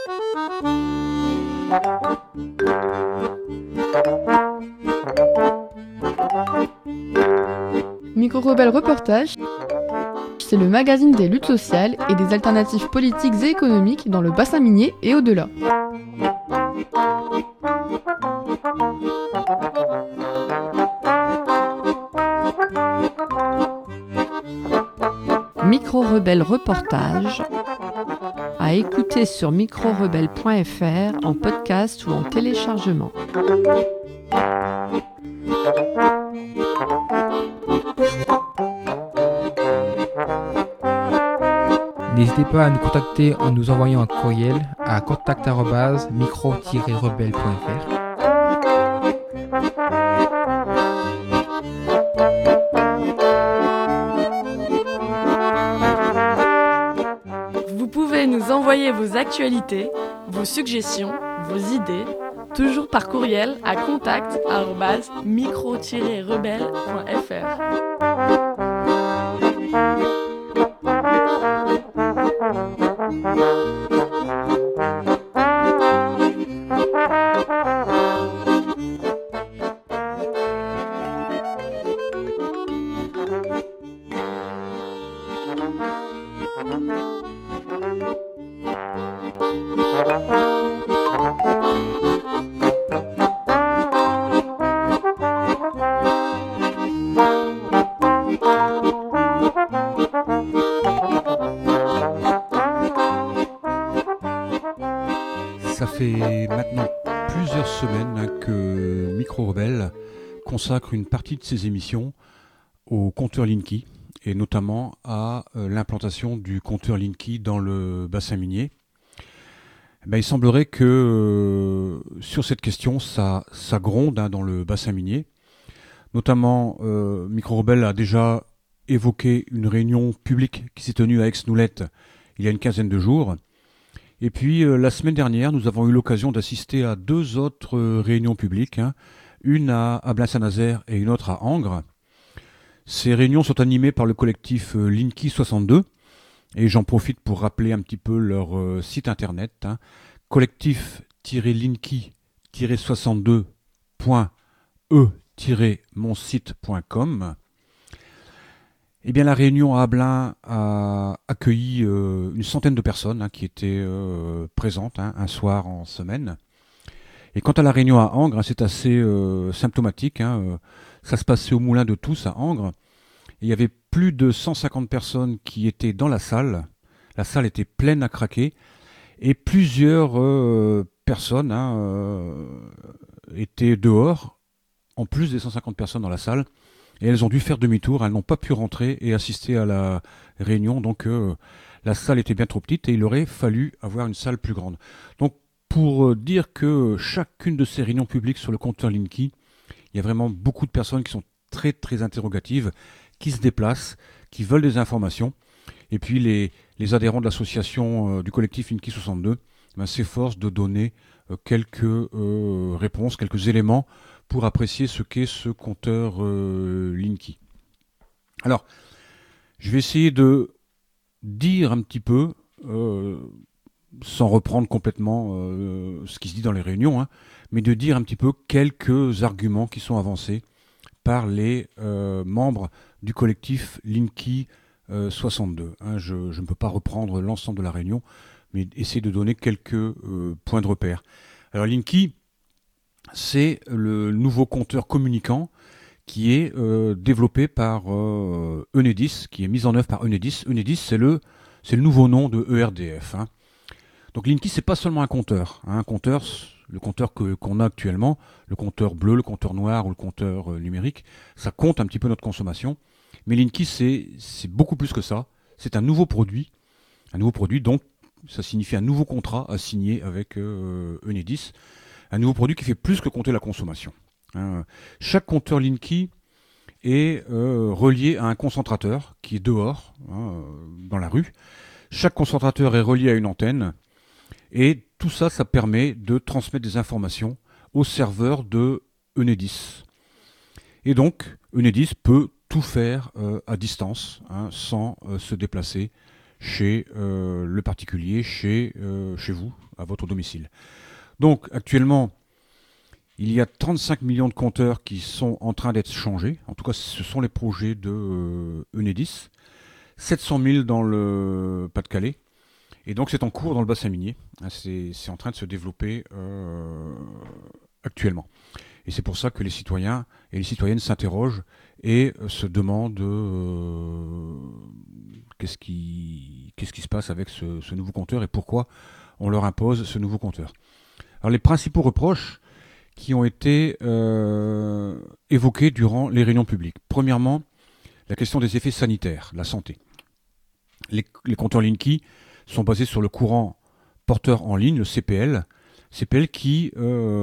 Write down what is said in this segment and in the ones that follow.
Micro-Rebelle Reportage, c'est le magazine des luttes sociales et des alternatives politiques et économiques dans le bassin minier et au-delà. Micro-Rebelle Reportage, à écouter sur microrebelle.fr en podcast ou en téléchargement. N'hésitez pas à nous contacter en nous envoyant un courriel à contact@micro-rebelle.fr. Vous pouvez nous envoyer vos actualités, vos suggestions, vos idées, toujours par courriel à contact@micro-rebelle.fr. Ça fait maintenant plusieurs semaines que Micro-Rebelle consacre une partie de ses émissions au compteur Linky et notamment à l'implantation du compteur Linky dans le bassin minier. Il semblerait que sur cette question, ça gronde dans le bassin minier. Notamment, Micro-Rebelle a déjà évoqué une réunion publique qui s'est tenue à Aix-Noulette il y a une quinzaine de jours. Et puis, la semaine dernière, nous avons eu l'occasion d'assister à deux autres réunions publiques, une à Ablain-Saint-Nazaire et une autre à Angres. Ces réunions sont animées par le collectif Linky 62, et j'en profite pour rappeler un petit peu leur site internet, collectif-linky-62.e-monsite.com. Eh bien, la réunion à Ablain a accueilli une centaine de personnes qui étaient présentes un soir en semaine. Et quant à la réunion à Angres, c'est assez symptomatique. Ça se passait au Moulin de Tous à Angres. Et il y avait plus de 150 personnes qui étaient dans la salle. La salle était pleine à craquer. Et plusieurs personnes étaient dehors, en plus des 150 personnes dans la salle. Et elles ont dû faire demi-tour, elles n'ont pas pu rentrer et assister à la réunion. Donc la salle était bien trop petite et il aurait fallu avoir une salle plus grande. Donc pour dire que chacune de ces réunions publiques sur le compteur Linky, il y a vraiment beaucoup de personnes qui sont très très interrogatives, qui se déplacent, qui veulent des informations. Et puis les adhérents de l'association du collectif Linky 62 s'efforcent de donner quelques réponses, quelques éléments pour apprécier ce qu'est ce compteur Linky. Alors, je vais essayer de dire un petit peu, sans reprendre complètement ce qui se dit dans les réunions, mais de dire un petit peu quelques arguments qui sont avancés par les membres du collectif Linky 62. Je ne peux pas reprendre l'ensemble de la réunion, mais essayer de donner quelques points de repère. Alors Linky, c'est le nouveau compteur communicant qui est développé par Enedis, qui est mis en œuvre par Enedis. Enedis, c'est le nouveau nom de ERDF. Donc Linky, c'est pas seulement un compteur. Le compteur qu'on a actuellement, le compteur bleu, le compteur noir ou le compteur numérique, ça compte un petit peu notre consommation. Mais Linky, c'est beaucoup plus que ça. C'est un nouveau produit. Donc ça signifie un nouveau contrat à signer avec Enedis. Un nouveau produit qui fait plus que compter la consommation. Chaque compteur Linky est relié à un concentrateur qui est dehors, dans la rue. Chaque concentrateur est relié à une antenne. Et tout ça, ça permet de transmettre des informations au serveur de Enedis. Et donc, Enedis peut tout faire à distance, sans se déplacer chez le particulier, chez vous, à votre domicile. Donc actuellement, il y a 35 millions de compteurs qui sont en train d'être changés. En tout cas, ce sont les projets de Enedis. 700 000 dans le Pas-de-Calais. Et donc c'est en cours dans le bassin minier. C'est en train de se développer actuellement. Et c'est pour ça que les citoyens et les citoyennes s'interrogent et se demandent qu'est-ce qui se passe avec ce nouveau compteur et pourquoi on leur impose ce nouveau compteur. Alors les principaux reproches qui ont été évoqués durant les réunions publiques. Premièrement, la question des effets sanitaires, la santé. Les compteurs Linky sont basés sur le courant porteur en ligne, le CPL qui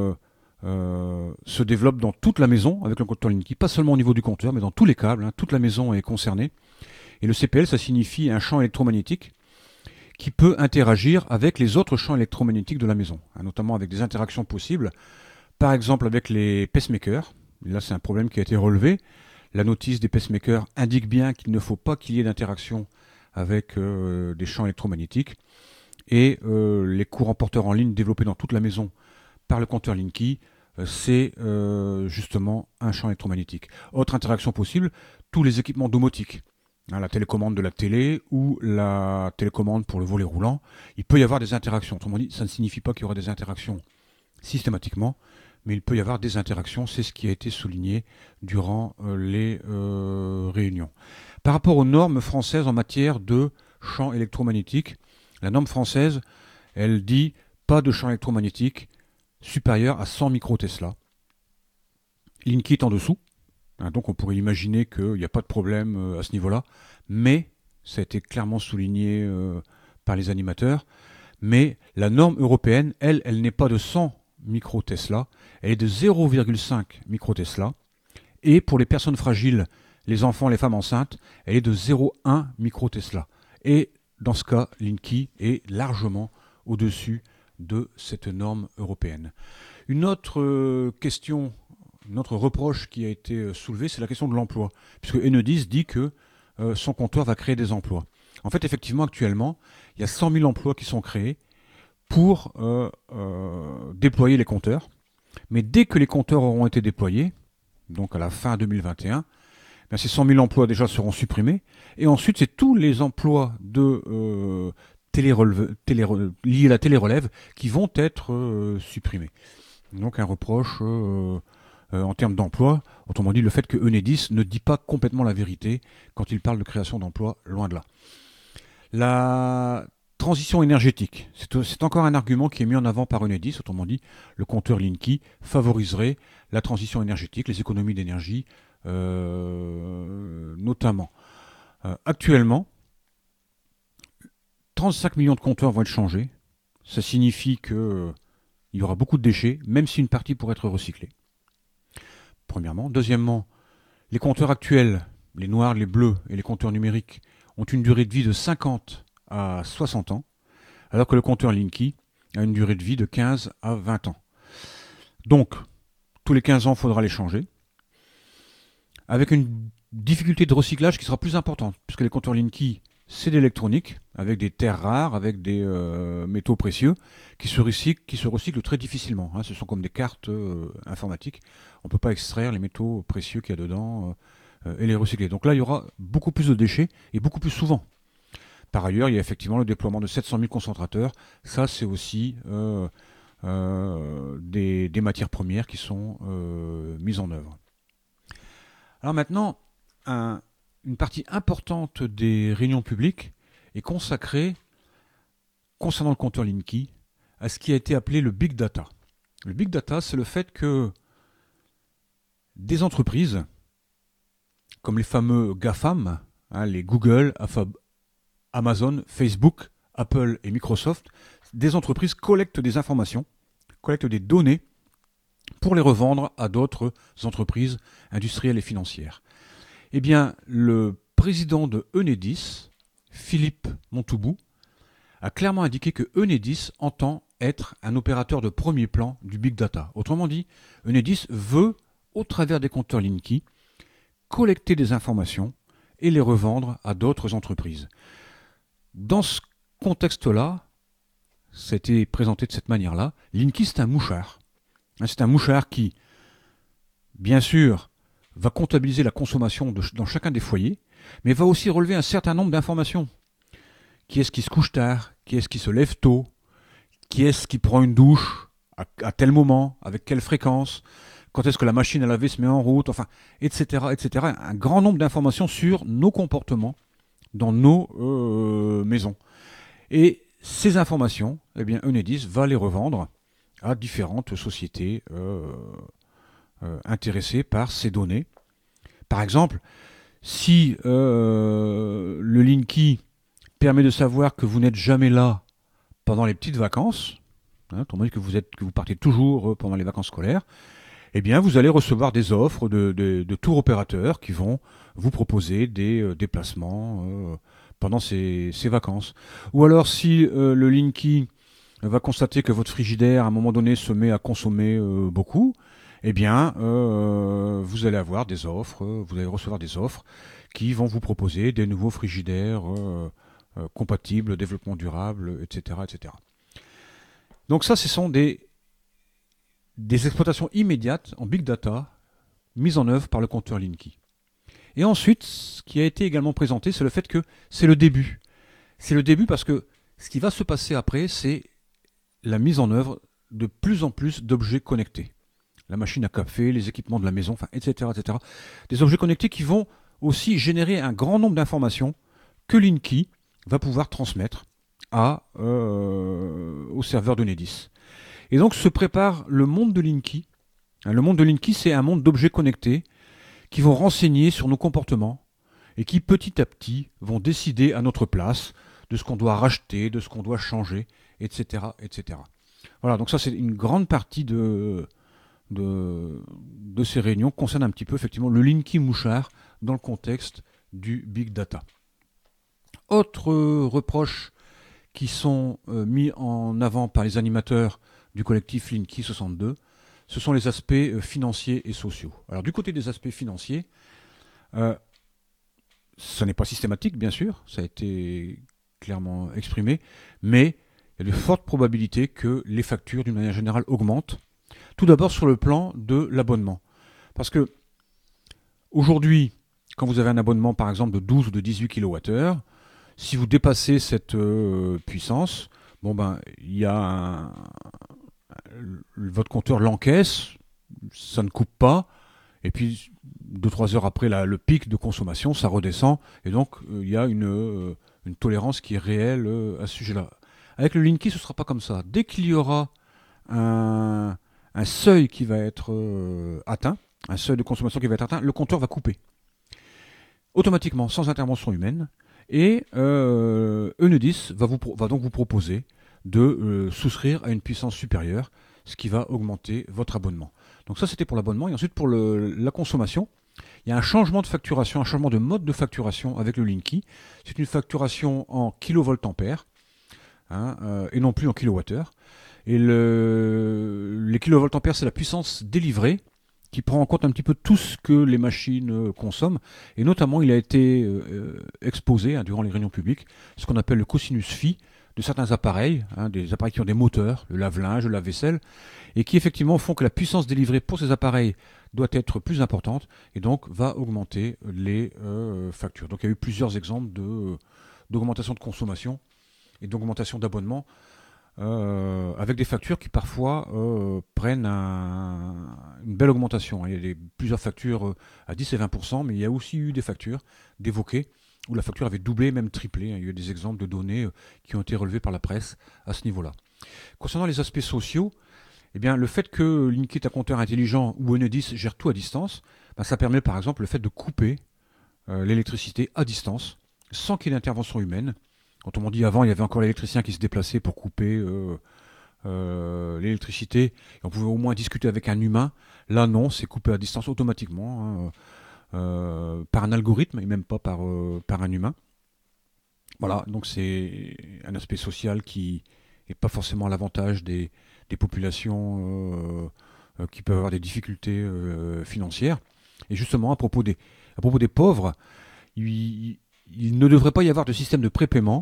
se développe dans toute la maison avec le compteur Linky, pas seulement au niveau du compteur, mais dans tous les câbles, toute la maison est concernée. Et le CPL, ça signifie un champ électromagnétique qui peut interagir avec les autres champs électromagnétiques de la maison, notamment avec des interactions possibles, par exemple avec les pacemakers. Là, c'est un problème qui a été relevé. La notice des pacemakers indique bien qu'il ne faut pas qu'il y ait d'interaction avec des champs électromagnétiques. Et les courants porteurs en ligne développés dans toute la maison par le compteur Linky, c'est justement un champ électromagnétique. Autre interaction possible, tous les équipements domotiques. La télécommande de la télé ou la télécommande pour le volet roulant, il peut y avoir des interactions. Autrement dit, ça ne signifie pas qu'il y aura des interactions systématiquement, mais il peut y avoir des interactions, c'est ce qui a été souligné durant les réunions. Par rapport aux normes françaises en matière de champs électromagnétiques, la norme française, elle dit pas de champ électromagnétique supérieur à 100 microtesla. Linky est en dessous. Donc on pourrait imaginer qu'il n'y a pas de problème à ce niveau-là, mais ça a été clairement souligné par les animateurs, mais la norme européenne, elle n'est pas de 100 microtesla, elle est de 0,5 microtesla, et pour les personnes fragiles, les enfants, les femmes enceintes, elle est de 0,1 microtesla. Et dans ce cas, Linky est largement au-dessus de cette norme européenne. Une autre question, notre reproche qui a été soulevé, c'est la question de l'emploi, puisque Enedis dit que son compteur va créer des emplois. En fait, effectivement, actuellement, il y a 100 000 emplois qui sont créés pour déployer les compteurs. Mais dès que les compteurs auront été déployés, donc à la fin 2021, ces 100 000 emplois déjà seront supprimés. Et ensuite, c'est tous les emplois de liés à la télérelève qui vont être supprimés. Donc un reproche en termes d'emploi, autrement dit le fait que Enedis ne dit pas complètement la vérité quand il parle de création d'emplois, loin de là. La transition énergétique, c'est encore un argument qui est mis en avant par Enedis, autrement dit le compteur Linky favoriserait la transition énergétique, les économies d'énergie notamment. Actuellement, 35 millions de compteurs vont être changés, ça signifie qu'il y aura beaucoup de déchets, même si une partie pourrait être recyclée. Premièrement. Deuxièmement, les compteurs actuels, les noirs, les bleus et les compteurs numériques ont une durée de vie de 50 à 60 ans, alors que le compteur Linky a une durée de vie de 15 à 20 ans. Donc, tous les 15 ans, il faudra les changer, avec une difficulté de recyclage qui sera plus importante, puisque les compteurs Linky, c'est de l'électronique, avec des terres rares, avec des métaux précieux, qui se recyclent très difficilement. Ce sont comme des cartes informatiques. On ne peut pas extraire les métaux précieux qu'il y a dedans et les recycler. Donc là, il y aura beaucoup plus de déchets et beaucoup plus souvent. Par ailleurs, il y a effectivement le déploiement de 700 000 concentrateurs. Ça, c'est aussi des matières premières qui sont mises en œuvre. Alors maintenant, une partie importante des réunions publiques est consacrée, concernant le compteur Linky, à ce qui a été appelé le Big Data. Le Big Data, c'est le fait que des entreprises, comme les fameux GAFAM, les Google, Amazon, Facebook, Apple et Microsoft, des entreprises collectent des informations, collectent des données pour les revendre à d'autres entreprises industrielles et financières. Eh bien, le président de Enedis, Philippe Montoubou, a clairement indiqué que Enedis entend être un opérateur de premier plan du Big Data. Autrement dit, Enedis veut, au travers des compteurs Linky, collecter des informations et les revendre à d'autres entreprises. Dans ce contexte-là, ça a été présenté de cette manière-là. Linky, c'est un mouchard. C'est un mouchard qui, bien sûr, va comptabiliser la consommation dans chacun des foyers, mais va aussi relever un certain nombre d'informations. Qui est-ce qui se couche tard? Qui est-ce qui se lève tôt? Qui est-ce qui prend une douche à tel moment? Avec quelle fréquence? Quand est-ce que la machine à laver se met en route? Enfin, etc., etc. Un grand nombre d'informations sur nos comportements dans nos maisons. Et ces informations, eh bien, Enedis va les revendre à différentes sociétés intéressées par ces données. Par exemple, si le Linky permet de savoir que vous n'êtes jamais là pendant les petites vacances, autrement dit que vous partez toujours pendant les vacances scolaires, eh bien vous allez recevoir des offres de tour opérateurs qui vont vous proposer des déplacements pendant ces vacances. Ou alors si le Linky va constater que votre frigidaire à un moment donné se met à consommer beaucoup, eh bien vous allez avoir des offres, vous allez recevoir des offres qui vont vous proposer des nouveaux frigidaires compatibles, développement durable, etc., etc. Donc ça, ce sont des exploitations immédiates en big data mises en œuvre par le compteur Linky. Et ensuite, ce qui a été également présenté, c'est le fait que c'est le début. C'est le début parce que ce qui va se passer après, c'est la mise en œuvre de plus en plus d'objets connectés. La machine à café, les équipements de la maison, enfin, etc., etc. Des objets connectés qui vont aussi générer un grand nombre d'informations que Linky va pouvoir transmettre au serveur d'Enedis. Et donc se prépare le monde de Linky. Le monde de Linky, c'est un monde d'objets connectés qui vont renseigner sur nos comportements et qui petit à petit vont décider à notre place de ce qu'on doit racheter, de ce qu'on doit changer, etc., etc. Voilà, donc ça c'est une grande partie de ces réunions concerne un petit peu effectivement le Linky mouchard dans le contexte du big data. Autres reproches qui sont mis en avant par les animateurs du collectif Linky 62, ce sont les aspects financiers et sociaux. Alors du côté des aspects financiers, ça n'est pas systématique bien sûr, ça a été clairement exprimé, mais il y a de fortes probabilités que les factures d'une manière générale augmentent. Tout d'abord sur le plan de l'abonnement. Parce que aujourd'hui, quand vous avez un abonnement par exemple de 12 ou de 18 kWh, si vous dépassez cette puissance, il y a votre compteur l'encaisse, ça ne coupe pas, et puis 2-3 heures après le pic de consommation, ça redescend, et donc il y a une tolérance qui est réelle à ce sujet-là. Avec le Linky, ce ne sera pas comme ça. Dès qu'il y aura un seuil qui va être atteint, un seuil de consommation qui va être atteint, le compteur va couper. Automatiquement, sans intervention humaine, et Enedis va donc vous proposer de souscrire à une puissance supérieure, ce qui va augmenter votre abonnement. Donc ça c'était pour l'abonnement, et ensuite pour la consommation, il y a un changement de facturation, un changement de mode de facturation avec le Linky. C'est une facturation en kilovoltampères, et non plus en kilowattheures. Et les kilovoltampères, c'est la puissance délivrée, qui prend en compte un petit peu tout ce que les machines consomment. Et notamment, il a été exposé durant les réunions publiques, ce qu'on appelle le cosinus phi de certains appareils, des appareils qui ont des moteurs, le lave-linge, le lave-vaisselle, et qui effectivement font que la puissance délivrée pour ces appareils doit être plus importante, et donc va augmenter les factures. Donc il y a eu plusieurs exemples d'augmentation de consommation et d'augmentation d'abonnement, avec des factures qui parfois prennent une belle augmentation. Il y a plusieurs factures à 10 et 20%, mais il y a aussi eu des factures d'évoquer où la facture avait doublé, même triplé. Il y a eu des exemples de données qui ont été relevés par la presse à ce niveau-là. Concernant les aspects sociaux, eh bien, le fait que Linky est un compteur intelligent ou Enedis gère tout à distance, ça permet par exemple le fait de couper l'électricité à distance, sans qu'il y ait d'intervention humaine. Quand on dit avant, il y avait encore l'électricien qui se déplaçait pour couper l'électricité, et on pouvait au moins discuter avec un humain. Là non, c'est coupé à distance automatiquement, par un algorithme, et même pas par un humain. Voilà, donc c'est un aspect social qui n'est pas forcément à l'avantage des populations qui peuvent avoir des difficultés financières. Et justement, à propos des pauvres, il ne devrait pas y avoir de système de prépaiement,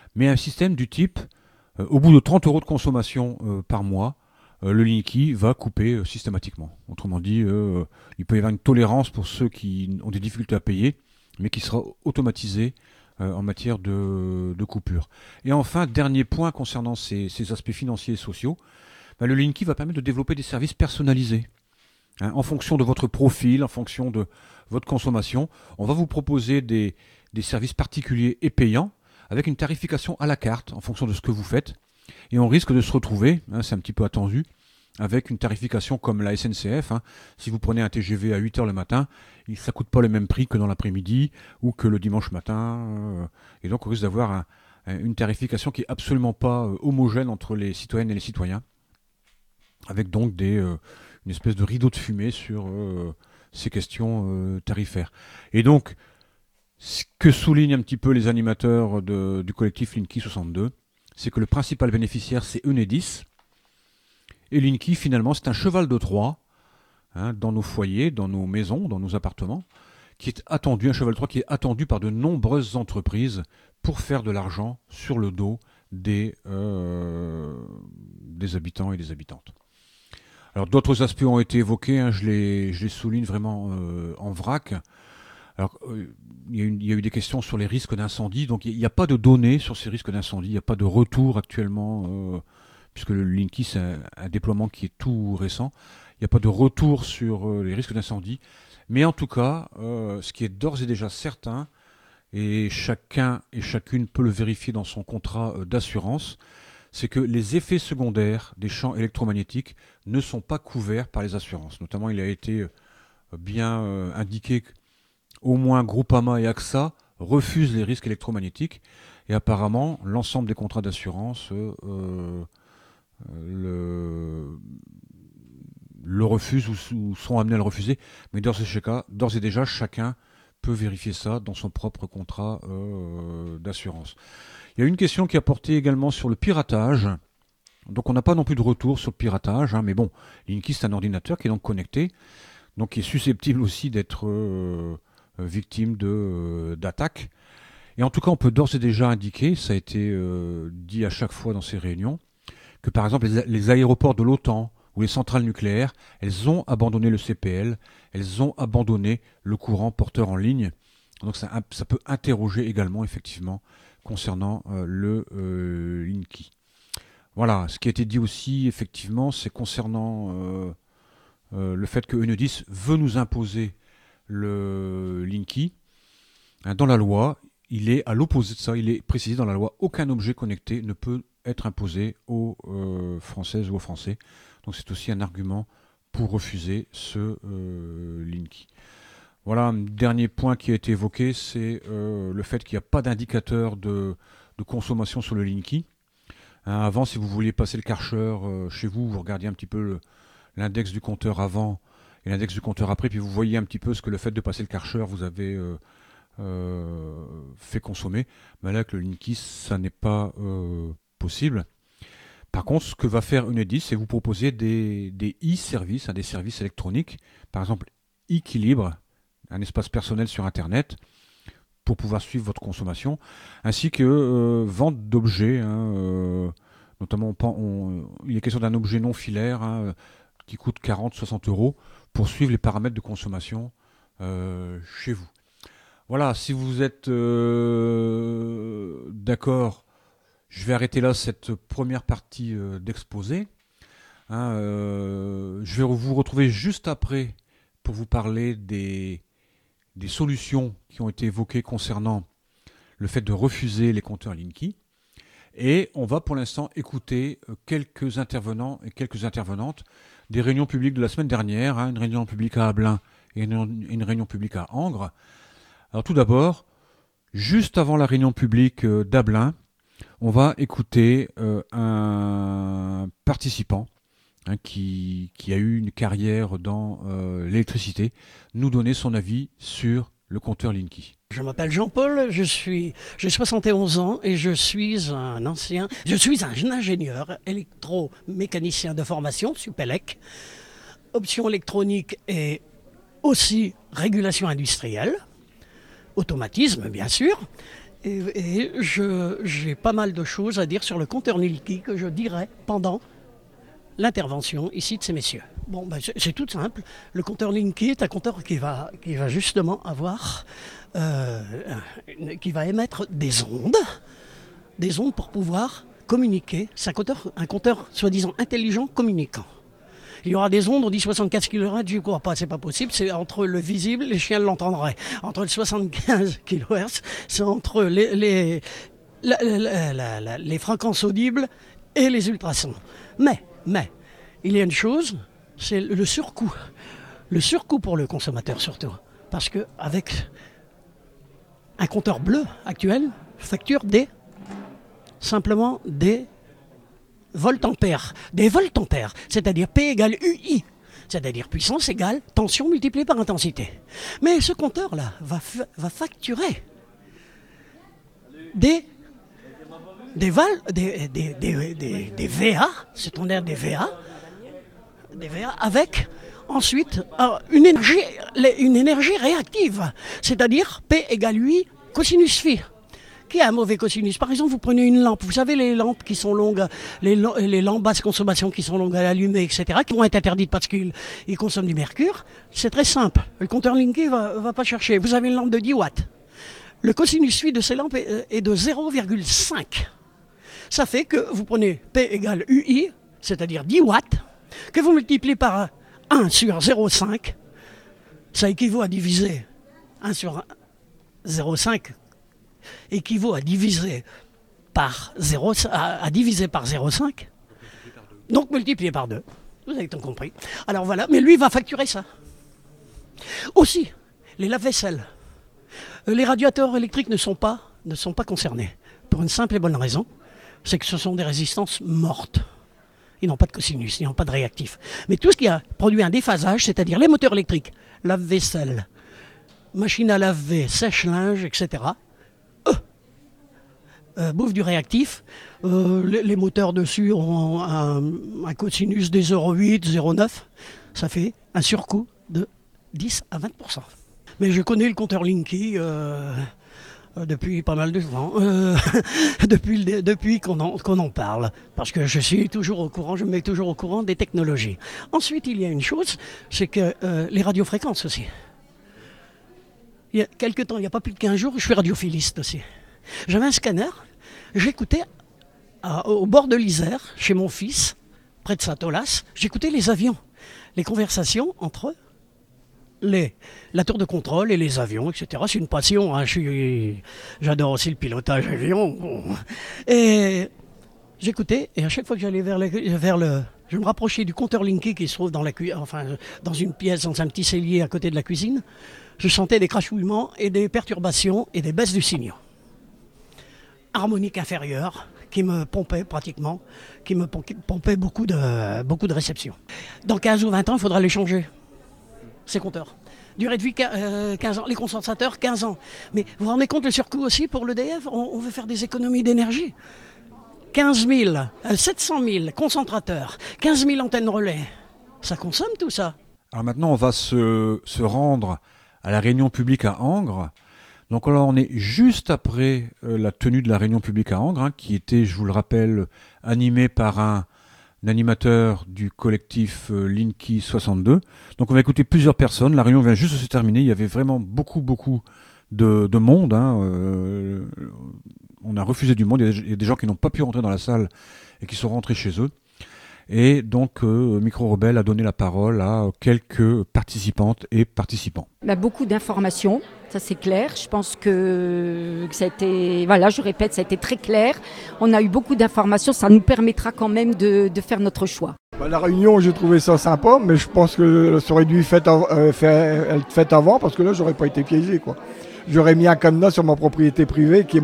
mais un système du type, au bout de 30 euros de consommation par mois, le Linky va couper systématiquement. Autrement dit, il peut y avoir une tolérance pour ceux qui ont des difficultés à payer, mais qui sera automatisée en matière de coupure. Et enfin, dernier point concernant ces aspects financiers et sociaux, le Linky va permettre de développer des services personnalisés. En fonction de votre profil, en fonction de votre consommation, on va vous proposer des services particuliers et payants avec une tarification à la carte en fonction de ce que vous faites. Et on risque de se retrouver, c'est un petit peu attendu, avec une tarification comme la SNCF. Si vous prenez un TGV à 8h le matin, ça ne coûte pas le même prix que dans l'après-midi ou que le dimanche matin. Et donc on risque d'avoir une tarification qui n'est absolument pas homogène entre les citoyennes et les citoyens, avec donc une espèce de rideau de fumée sur ces questions tarifaires. Et donc, ce que soulignent un petit peu les animateurs du collectif Linky 62, c'est que le principal bénéficiaire, c'est Enedis. Et Linky, finalement, c'est un cheval de Troie dans nos foyers, dans nos maisons, dans nos appartements, qui est attendu, un cheval de Troie qui est attendu par de nombreuses entreprises pour faire de l'argent sur le dos des habitants et des habitantes. Alors d'autres aspects ont été évoqués, je les souligne vraiment en vrac. Alors il y a eu des questions sur les risques d'incendie, donc il n'y a pas de données sur ces risques d'incendie, il n'y a pas de retour actuellement, puisque le Linky c'est un déploiement qui est tout récent, il n'y a pas de retour sur les risques d'incendie, mais en tout cas, ce qui est d'ores et déjà certain, et chacun et chacune peut le vérifier dans son contrat d'assurance, c'est que les effets secondaires des champs électromagnétiques ne sont pas couverts par les assurances. Notamment, il a été bien indiqué qu'au moins Groupama et AXA refusent les risques électromagnétiques. Et apparemment, l'ensemble des contrats d'assurance le refusent ou sont amenés à le refuser. Mais d'ores et déjà, chacun peut vérifier ça dans son propre contrat d'assurance. Il y a une question qui a porté également sur le piratage. Donc on n'a pas non plus de retour sur le piratage, mais bon, Linky c'est un ordinateur qui est donc connecté, donc qui est susceptible aussi d'être victime d'attaques. Et en tout cas, on peut d'ores et déjà indiquer, ça a été dit à chaque fois dans ces réunions, que par exemple les aéroports de l'OTAN ou les centrales nucléaires, elles ont abandonné le CPL, elles ont abandonné le courant porteur en ligne. Donc ça peut interroger également effectivement concernant le Linky. Voilà, ce qui a été dit aussi effectivement, c'est concernant le fait que Enedis veut nous imposer le Linky. Dans la loi, il est à l'opposé de ça, il est précisé dans la loi, aucun objet connecté ne peut être imposé aux Françaises ou aux Français. Donc c'est aussi un argument pour refuser ce Linky. Voilà, un dernier point qui a été évoqué, c'est le fait qu'il n'y a pas d'indicateur de consommation sur le Linky. Avant, si vous vouliez passer le Karcher chez vous, vous regardiez un petit peu l'index du compteur avant et l'index du compteur après, puis vous voyez un petit peu ce que le fait de passer le Karcher vous avez fait consommer. Mais là, avec le Linky, ça n'est pas possible. Par contre, ce que va faire Enedis, c'est vous proposer des e-services, des services électroniques, par exemple Equilibre, un espace personnel sur Internet pour pouvoir suivre votre consommation, ainsi que vente d'objets, notamment il est question d'un objet non filaire qui coûte 40-60 euros pour suivre les paramètres de consommation chez vous. Voilà, si vous êtes d'accord, je vais arrêter là cette première partie d'exposé. Je vais vous retrouver juste après pour vous parler des solutions qui ont été évoquées concernant le fait de refuser les compteurs Linky. Et on va pour l'instant écouter quelques intervenants et quelques intervenantes des réunions publiques de la semaine dernière, une réunion publique à Ablain et une réunion publique à Angres. Alors tout d'abord, juste avant la réunion publique d'Ablain, on va écouter un participant qui a eu une carrière dans l'électricité, nous donner son avis sur le compteur Linky. Je m'appelle Jean-Paul, j'ai 71 ans et je suis un ingénieur électromécanicien de formation, Supélec, option électronique et aussi régulation industrielle, automatisme bien sûr. Et j'ai pas mal de choses à dire sur le compteur Linky que je dirai pendant l'intervention ici de ces messieurs. Bon, c'est tout simple. Le compteur Linky est un compteur qui va justement avoir, qui va émettre des ondes pour pouvoir communiquer. C'est un compteur soi-disant intelligent communicant. Il y aura des ondes, on dit 75 kHz, je ne crois pas, c'est pas possible, c'est entre le visible, les chiens l'entendraient. Entre le 75 kHz, c'est entre les fréquences audibles et les ultrasons. Mais, il y a une chose, c'est le surcoût. Le surcoût pour le consommateur surtout. Parce qu'avec un compteur bleu actuel, facture simplement des voltampères. Des voltampères, c'est-à-dire P égale UI. C'est-à-dire puissance égale tension multipliée par intensité. Mais ce compteur-là va facturer des VA, c'est-à-dire des VA avec ensuite une énergie réactive, c'est-à-dire P égale UI cosinus phi. Qui a un mauvais cosinus? Par exemple, vous prenez une lampe, vous savez les lampes qui sont longues, les lampes basse consommation qui sont longues à l'allumer, etc., qui vont être interdites parce qu'ils consomment du mercure. C'est très simple. Le compteur Linky va pas chercher. Vous avez une lampe de 10 watts. Le cosinus phi de ces lampes est de 0,5. Ça fait que vous prenez P égale UI, c'est-à-dire 10 watts, que vous multipliez par 1 sur 0,5, ça équivaut à diviser 1 sur 0,5 équivaut à diviser par 0,5. Donc multiplié par 2. Vous avez tout compris. Alors voilà, mais lui va facturer ça. Aussi, les lave-vaisselle. Les radiateurs électriques ne sont pas concernés. Pour une simple et bonne raison, c'est que ce sont des résistances mortes. Ils n'ont pas de cosinus, ils n'ont pas de réactif. Mais tout ce qui a produit un déphasage, c'est-à-dire les moteurs électriques, lave-vaisselle, machine à laver, sèche-linge, etc., bouffe du réactif. Les moteurs dessus ont un cosinus des 0,8, 0,9. Ça fait un surcoût de 10 à 20%. Mais je connais le compteur Linky depuis pas mal de temps, depuis qu'on en parle, parce que je suis toujours au courant, je me mets toujours au courant des technologies. Ensuite, il y a une chose, c'est que les radiofréquences aussi. Il y a quelques temps, il n'y a pas plus de 15 jours, je suis radiophiliste aussi. J'avais un scanner, j'écoutais au bord de l'Isère, chez mon fils, près de Saint-Olas, j'écoutais les avions, les conversations entre la tour de contrôle et les avions, etc. C'est une passion, hein. J'adore aussi le pilotage avion. Bon. Et j'écoutais, et à chaque fois que j'allais je me rapprochais du compteur Linky qui se trouve dans une pièce, dans un petit cellier à côté de la cuisine, je sentais des crachouillements et des perturbations et des baisses du signal. Harmonique inférieure qui me pompait pratiquement, qui me pompait beaucoup de réceptions. Dans 15 ou 20 ans, il faudra les changer, ces compteurs. Durée de vie 15 ans, les condensateurs 15 ans. Mais vous vous rendez compte le surcoût aussi pour l'EDF, on veut faire des économies d'énergie. 700 000 concentrateurs, 15 000 antennes relais, ça consomme tout ça. Alors maintenant, on va se rendre à la réunion publique à Angres. Donc là, on est juste après la tenue de la réunion publique à Angres, qui était, je vous le rappelle, animée par un animateur du collectif Linky 62. Donc on va écouter plusieurs personnes. La réunion vient juste de se terminer. Il y avait vraiment beaucoup de monde. On a refusé du monde. Il y a des gens qui n'ont pas pu rentrer dans la salle et qui sont rentrés chez eux. Et donc, Micro Rebelle a donné la parole à quelques participantes et participants. Beaucoup d'informations, ça c'est clair. Je pense que ça a été, je répète, ça a été très clair. On a eu beaucoup d'informations, ça nous permettra quand même de faire notre choix. La réunion, j'ai trouvé ça sympa, mais je pense que ça aurait dû être fait avant, parce que là, j'aurais pas été piégé, quoi. J'aurais mis un cadenas sur ma propriété privée, qui est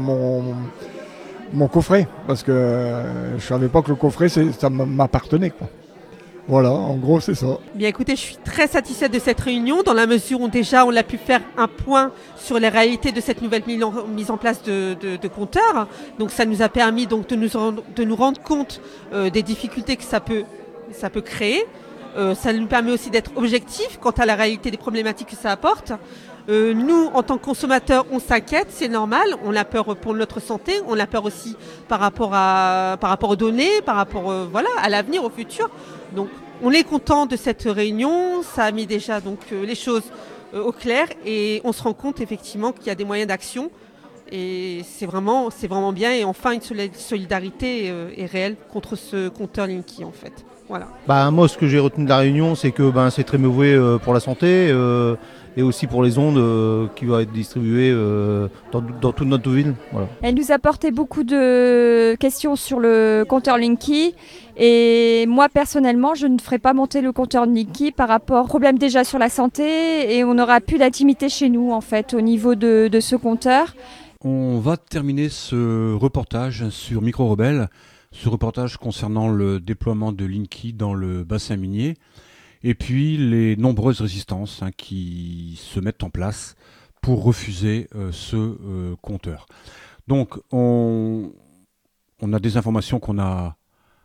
mon coffret, parce que je savais pas que le coffret ça m'appartenait, quoi. Voilà, en gros c'est ça. Bien écoutez, je suis très satisfaite de cette réunion dans la mesure où déjà on a pu faire un point sur les réalités de cette nouvelle mise en place de compteurs. Donc ça nous a permis donc de nous rendre compte des difficultés que ça peut créer. Ça nous permet aussi d'être objectifs quant à la réalité des problématiques que ça apporte. Nous, en tant que consommateurs, on s'inquiète, c'est normal. On a peur pour notre santé, on a peur aussi par rapport aux données, par rapport à l'avenir, au futur. Donc, on est content de cette réunion. Ça a mis déjà les choses au clair et on se rend compte effectivement qu'il y a des moyens d'action. Et c'est vraiment bien. Et enfin, une solidarité est réelle contre ce compteur Linky, en fait. Voilà. Moi, ce que j'ai retenu de la réunion, c'est que c'est très mauvais pour la santé et aussi pour les ondes qui vont être distribuées dans toute notre ville. Voilà. Elle nous a apporté beaucoup de questions sur le compteur Linky. Et moi, personnellement, je ne ferai pas monter le compteur Linky par rapport au problème déjà sur la santé. Et on n'aura plus d'intimité chez nous, en fait, au niveau de ce compteur. On va terminer ce reportage sur Micro Rebelle, ce reportage concernant le déploiement de Linky dans le bassin minier et puis les nombreuses résistances qui se mettent en place pour refuser ce compteur. Donc on a des informations qu'on a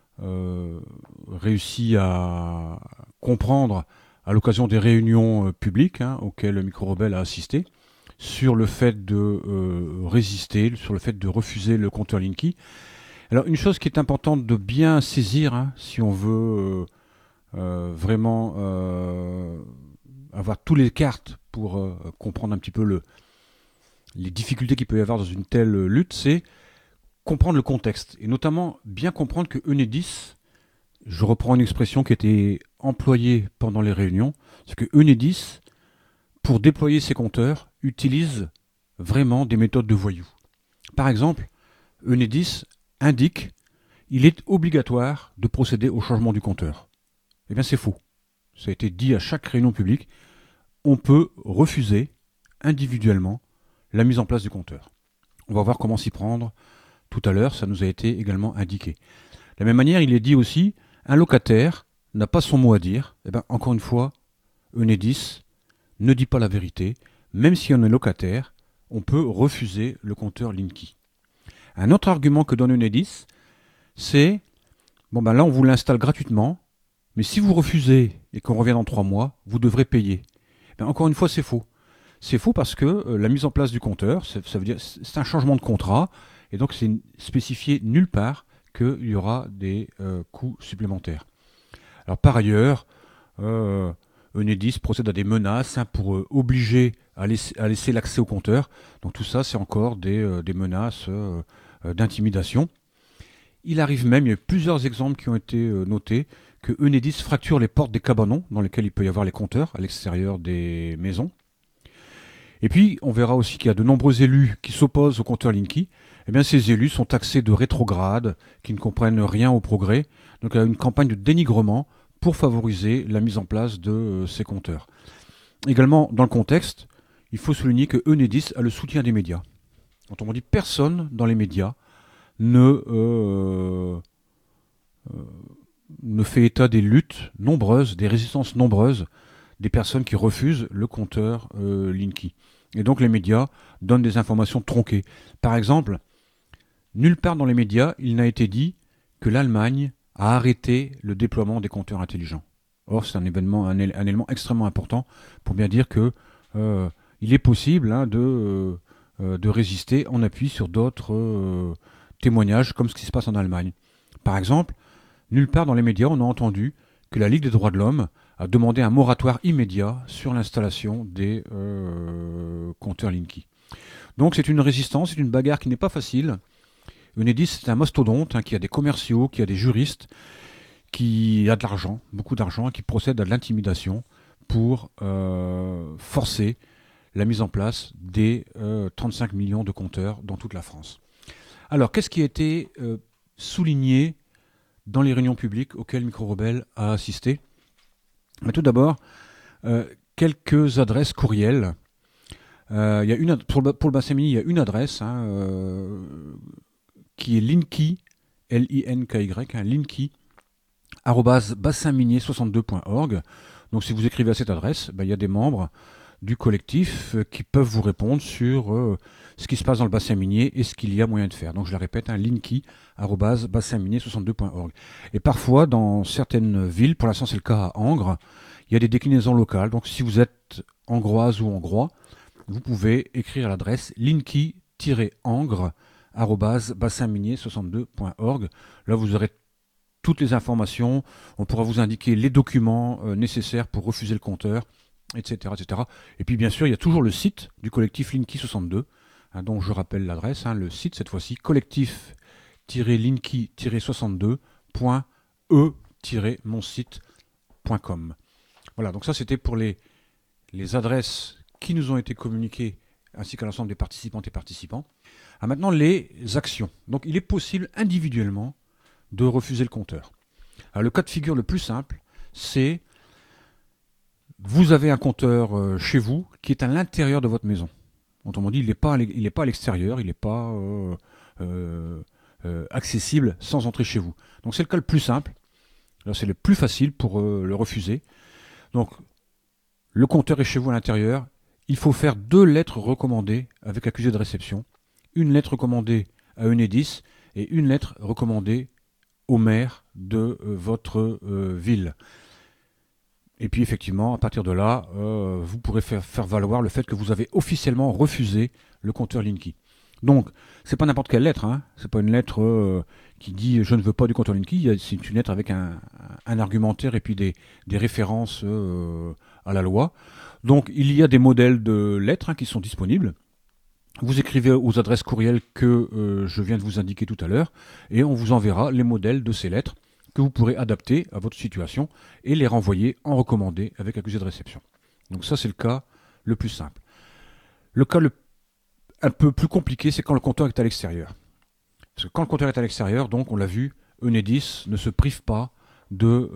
réussi à comprendre à l'occasion des réunions publiques auxquelles Micro Rebelle a assisté, sur le fait de résister, sur le fait de refuser le compteur Linky. Alors une chose qui est importante de bien saisir, si on veut vraiment avoir toutes les cartes pour comprendre un petit peu les difficultés qu'il peut y avoir dans une telle lutte, c'est comprendre le contexte, et notamment bien comprendre que Enedis, je reprends une expression qui était employée pendant les réunions, c'est que Enedis, pour déployer ses compteurs, utilise vraiment des méthodes de voyous. Par exemple, Enedis indique qu'il est obligatoire de procéder au changement du compteur. Eh bien c'est faux. Ça a été dit à chaque réunion publique. On peut refuser individuellement la mise en place du compteur. On va voir comment s'y prendre tout à l'heure, ça nous a été également indiqué. De la même manière, il est dit aussi, un locataire n'a pas son mot à dire. Eh bien, encore une fois, Enedis ne dit pas la vérité. Même si on est locataire, on peut refuser le compteur Linky. Un autre argument que donne Enedis, c'est là on vous l'installe gratuitement, mais si vous refusez et qu'on revient dans 3 mois, vous devrez payer. Encore une fois, c'est faux. C'est faux parce que la mise en place du compteur, ça veut dire c'est un changement de contrat, et donc c'est spécifié nulle part qu'il y aura des coûts supplémentaires. Alors par ailleurs, Enedis procède à des menaces pour obliger à laisser l'accès au compteur. Donc tout ça, c'est encore des menaces d'intimidation. Il arrive même, il y a eu plusieurs exemples qui ont été notés, que Enedis fracture les portes des cabanons dans lesquels il peut y avoir les compteurs à l'extérieur des maisons. Et puis, on verra aussi qu'il y a de nombreux élus qui s'opposent au compteur Linky. Eh bien, ces élus sont taxés de rétrogrades, qui ne comprennent rien au progrès. Donc, il y a une campagne de dénigrement pour favoriser la mise en place de ces compteurs. Également, dans le contexte, il faut souligner que Enedis a le soutien des médias. Quand on dit personne dans les médias ne fait état des luttes nombreuses, des résistances nombreuses, des personnes qui refusent le compteur Linky. Et donc les médias donnent des informations tronquées. Par exemple, nulle part dans les médias, il n'a été dit que l'Allemagne a arrêté le déploiement des compteurs intelligents. Or, c'est un élément extrêmement important pour bien dire que il est possible de résister en appui sur d'autres témoignages, comme ce qui se passe en Allemagne. Par exemple, nulle part dans les médias, on a entendu que la Ligue des droits de l'homme a demandé un moratoire immédiat sur l'installation des compteurs Linky. Donc c'est une résistance, c'est une bagarre qui n'est pas facile. Enedis, c'est un mastodonte qui a des commerciaux, qui a des juristes, qui a de l'argent, beaucoup d'argent, qui procède à de l'intimidation pour forcer la mise en place des 35 millions de compteurs dans toute la France. Alors, qu'est-ce qui a été souligné dans les réunions publiques auxquelles Micro Rebelle a assisté? Tout d'abord, quelques adresses courriels. Il y a pour le bassin minier, il y a une adresse qui est linky, L-I-N-K-Y, linky, @bassinminier62.org. Donc si vous écrivez à cette adresse, il y a des membres du collectif qui peuvent vous répondre sur ce qui se passe dans le bassin minier et ce qu'il y a moyen de faire. Donc je le répète, linky, @bassinminier62.org. Et parfois, dans certaines villes, pour l'instant c'est le cas à Angres, il y a des déclinaisons locales. Donc si vous êtes hongroise ou hongrois, vous pouvez écrire à l'adresse linky-angre@bassinminier62.org. Là, vous aurez toutes les informations. On pourra vous indiquer les documents nécessaires pour refuser le compteur, etc., etc. Et puis, bien sûr, il y a toujours le site du collectif Linky62, dont je rappelle l'adresse. Le site, cette fois-ci, collectif-linky-62.e-monsite.com. Voilà, donc ça, c'était pour les adresses qui nous ont été communiquées, ainsi qu'à l'ensemble des participantes et participants. Maintenant, les actions. Donc, il est possible individuellement de refuser le compteur. Alors, le cas de figure le plus simple, c'est vous avez un compteur chez vous qui est à l'intérieur de votre maison. Autrement dit, il n'est pas à l'extérieur, il n'est pas accessible sans entrer chez vous. Donc, c'est le cas le plus simple. Là, c'est le plus facile pour le refuser. Donc, le compteur est chez vous à l'intérieur. Il faut faire 2 lettres recommandées avec accusé de réception. Une lettre recommandée à Enedis et une lettre recommandée au maire de votre ville. Et puis effectivement, à partir de là, vous pourrez faire valoir le fait que vous avez officiellement refusé le compteur Linky. Donc, c'est pas n'importe quelle lettre, c'est pas une lettre qui dit je ne veux pas du compteur Linky, c'est une lettre avec un argumentaire et puis des références à la loi. Donc, il y a des modèles de lettres qui sont disponibles. Vous écrivez aux adresses courriels que je viens de vous indiquer tout à l'heure et on vous enverra les modèles de ces lettres que vous pourrez adapter à votre situation et les renvoyer en recommandé avec accusé de réception. Donc ça, c'est le cas le plus simple. Le cas un peu plus compliqué, c'est quand le compteur est à l'extérieur. Parce que quand le compteur est à l'extérieur, donc on l'a vu, Enedis ne se prive pas de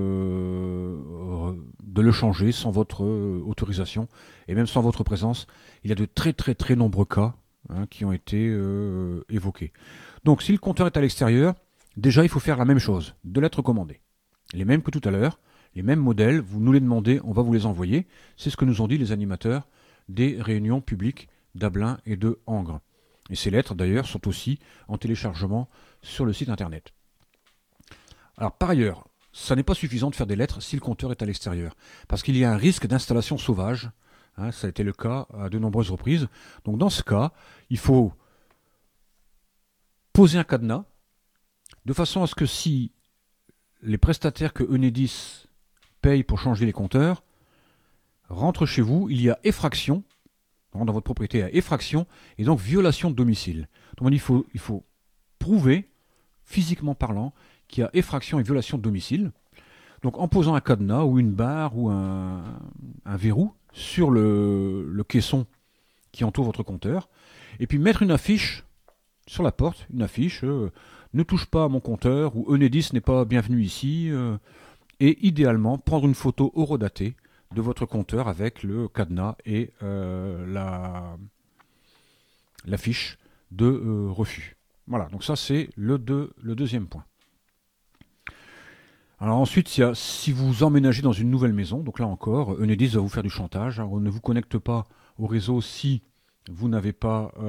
le changer sans votre autorisation et même sans votre présence. Il y a de très très très nombreux cas qui ont été évoqués. Donc si le compteur est à l'extérieur, déjà il faut faire la même chose, 2 lettres recommandées. Les mêmes que tout à l'heure, les mêmes modèles, vous nous les demandez, on va vous les envoyer. C'est ce que nous ont dit les animateurs des réunions publiques d'Ablain et de Angres. Et ces lettres d'ailleurs sont aussi en téléchargement sur le site internet. Alors par ailleurs, ça n'est pas suffisant de faire des lettres si le compteur est à l'extérieur, parce qu'il y a un risque d'installation sauvage, ça a été le cas à de nombreuses reprises. Donc dans ce cas, il faut poser un cadenas, de façon à ce que si les prestataires que Enedis paye pour changer les compteurs rentrent chez vous, il y a effraction, dans votre propriété à effraction, et donc violation de domicile. Donc il faut prouver, physiquement parlant, qu'il y a effraction et violation de domicile. Donc en posant un cadenas ou une barre ou un verrou sur le caisson qui entoure votre compteur, et puis mettre une affiche sur la porte, une affiche ne touche pas à mon compteur ou Enedis n'est pas bienvenu ici, et idéalement prendre une photo horodatée de votre compteur avec le cadenas et l'affiche de refus. Voilà, donc ça c'est le deuxième point. Alors ensuite, si vous emménagez dans une nouvelle maison, donc là encore, Enedis va vous faire du chantage. Alors, on ne vous connecte pas au réseau si vous n'acceptez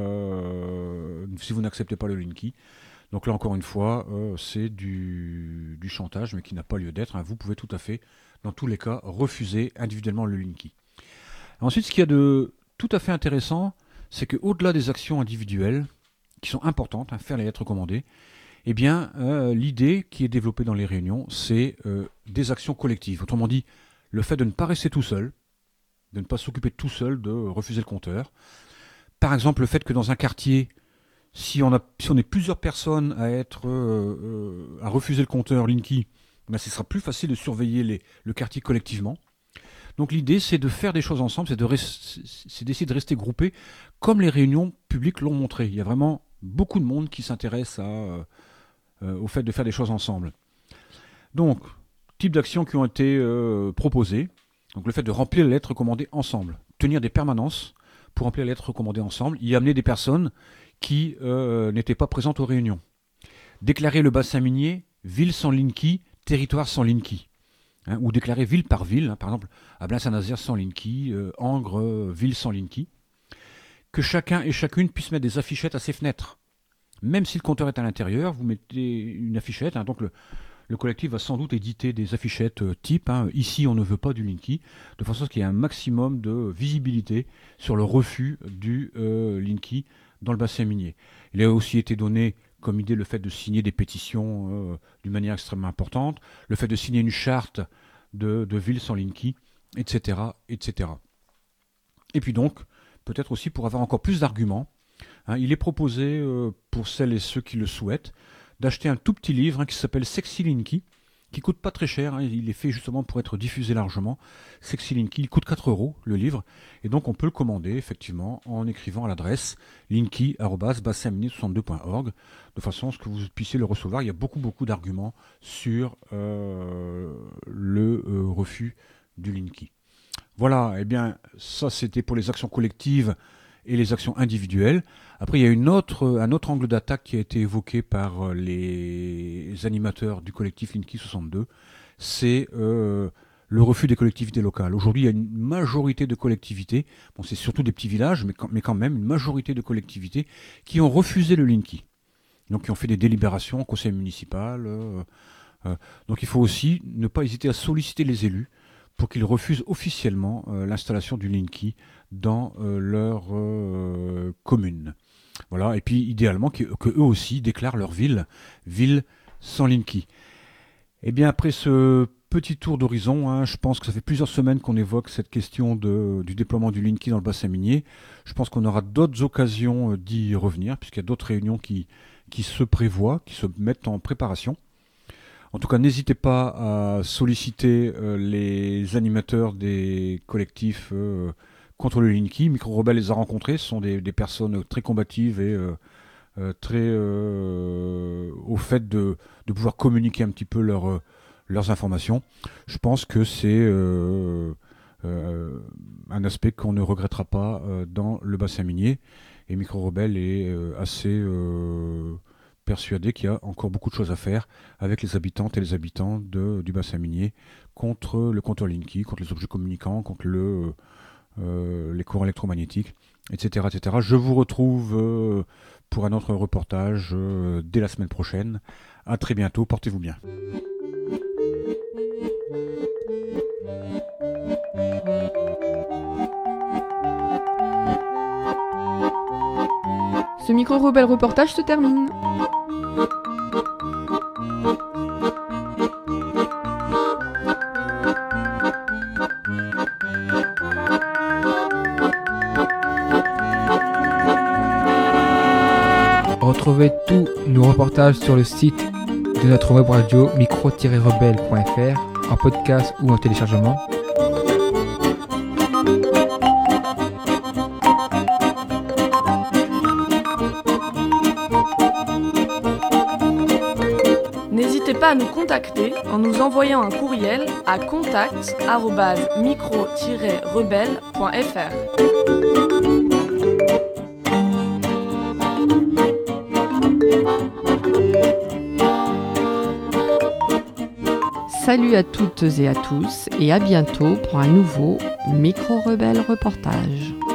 pas le Linky. Donc là encore une fois, c'est du chantage, mais qui n'a pas lieu d'être. Vous pouvez tout à fait, dans tous les cas, refuser individuellement le Linky. Ensuite, ce qu'il y a de tout à fait intéressant, c'est qu'au-delà des actions individuelles, qui sont importantes, faire les lettres recommandées, eh bien, l'idée qui est développée dans les réunions, c'est des actions collectives. Autrement dit, le fait de ne pas rester tout seul, de ne pas s'occuper tout seul de refuser le compteur. Par exemple, le fait que dans un quartier, si on est plusieurs personnes à refuser le compteur Linky, ben, ce sera plus facile de surveiller le quartier collectivement. Donc l'idée, c'est de faire des choses ensemble, c'est d'essayer de rester groupés, comme les réunions publiques l'ont montré. Il y a vraiment beaucoup de monde qui s'intéresse au fait de faire des choses ensemble. Donc, types d'actions qui ont été proposées. Donc le fait de remplir les lettres recommandées ensemble. Tenir des permanences pour remplir les lettres recommandées ensemble. Y amener des personnes qui n'étaient pas présentes aux réunions. Déclarer le bassin minier, ville sans Linky, territoire sans Linky. Ou déclarer ville par ville, par exemple, Ablain-Saint-Nazaire sans Linky, Angres, ville sans Linky. Que chacun et chacune puisse mettre des affichettes à ses fenêtres. Même si le compteur est à l'intérieur, vous mettez une affichette, donc le collectif va sans doute éditer des affichettes type, ici on ne veut pas du Linky, de façon à ce qu'il y ait un maximum de visibilité sur le refus du Linky dans le bassin minier. Il a aussi été donné comme idée le fait de signer des pétitions d'une manière extrêmement importante, le fait de signer une charte de villes sans Linky, etc., etc. Et puis donc, peut-être aussi pour avoir encore plus d'arguments, il est proposé pour celles et ceux qui le souhaitent d'acheter un tout petit livre qui s'appelle Sexy Linky, qui coûte pas très cher, il est fait justement pour être diffusé largement. Sexy Linky, il coûte 4 € le livre, et donc on peut le commander effectivement en écrivant à l'adresse linky@bassinminier62.org, de façon à ce que vous puissiez le recevoir. Il y a beaucoup d'arguments sur le refus du Linky. Voilà, eh bien ça c'était pour les actions collectives et les actions individuelles. Après, il y a un autre angle d'attaque qui a été évoqué par les animateurs du collectif Linky 62, c'est le refus des collectivités locales. Aujourd'hui, il y a une majorité de collectivités, bon, c'est surtout des petits villages, mais quand même une majorité de collectivités qui ont refusé le Linky. Donc, qui ont fait des délibérations au conseil municipal. Donc, il faut aussi ne pas hésiter à solliciter les élus pour qu'ils refusent officiellement l'installation du Linky dans leur commune. Voilà, et puis idéalement que eux aussi déclarent leur ville sans Linky. Et bien après ce petit tour d'horizon, je pense que ça fait plusieurs semaines qu'on évoque cette question du déploiement du Linky dans le bassin minier. Je pense qu'on aura d'autres occasions d'y revenir, puisqu'il y a d'autres réunions qui se prévoient, qui se mettent en préparation. En tout cas, n'hésitez pas à solliciter les animateurs des collectifs contre le Linky. Micro Rebelle les a rencontrés, ce sont des personnes très combatives et très au fait de pouvoir communiquer un petit peu leurs informations. Je pense que c'est un aspect qu'on ne regrettera pas dans le bassin minier. Et Micro Rebelle est assez persuadé qu'il y a encore beaucoup de choses à faire avec les habitantes et les habitants du bassin minier contre le compteur Linky, contre les objets communicants, contre les courants électromagnétiques, etc., etc. Je vous retrouve pour un autre reportage dès la semaine prochaine. À très bientôt, portez-vous bien. Ce micro-rebelle reportage se termine. Retrouvez tous nos reportages sur le site de notre web radio micro-rebelle.fr en podcast ou en téléchargement. N'hésitez pas à nous contacter en nous envoyant un courriel à contact@micro-rebelle.fr. Salut à toutes et à tous et à bientôt pour un nouveau Micro-Rebelle reportage.